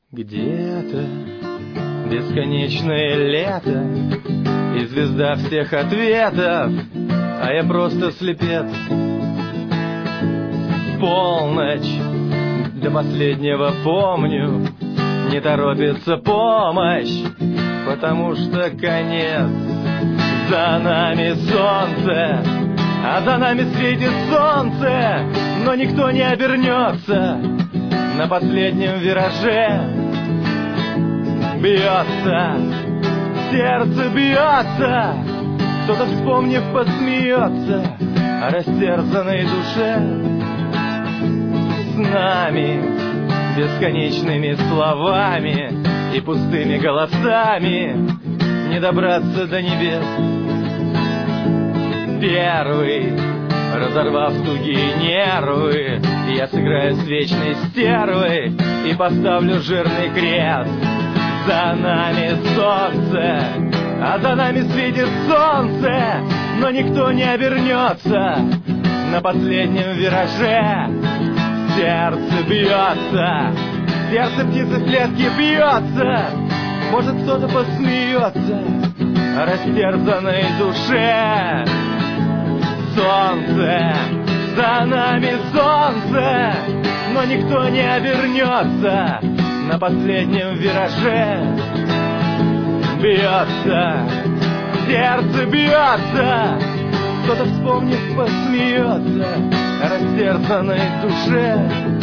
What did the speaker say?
Где-то бесконечное лето и звезда всех ответов, а я просто слепец. В полночь до последнего помню, не торопится помощь, потому что конец. За нами солнце, а за нами светит солнце, но никто не обернется. На последнем вираже бьется, сердце бьется, кто-то, вспомнив, посмеется о растерзанной душе. С нами бесконечными словами и пустыми голосами не добраться до небес. Первый, разорвав тугие нервы, я сыграю с вечной стервой и поставлю жирный крест. За нами солнце, а за нами светит солнце, но никто не обернется. На последнем вираже сердце бьется, сердце птицы в клетке бьется. Может, кто-то посмеется о растерзанной душе. Солнце, за нами солнце, но никто не обернется. На последнем вираже бьется, сердце бьется, кто-то, вспомнив, посмеется о растерзанной душе.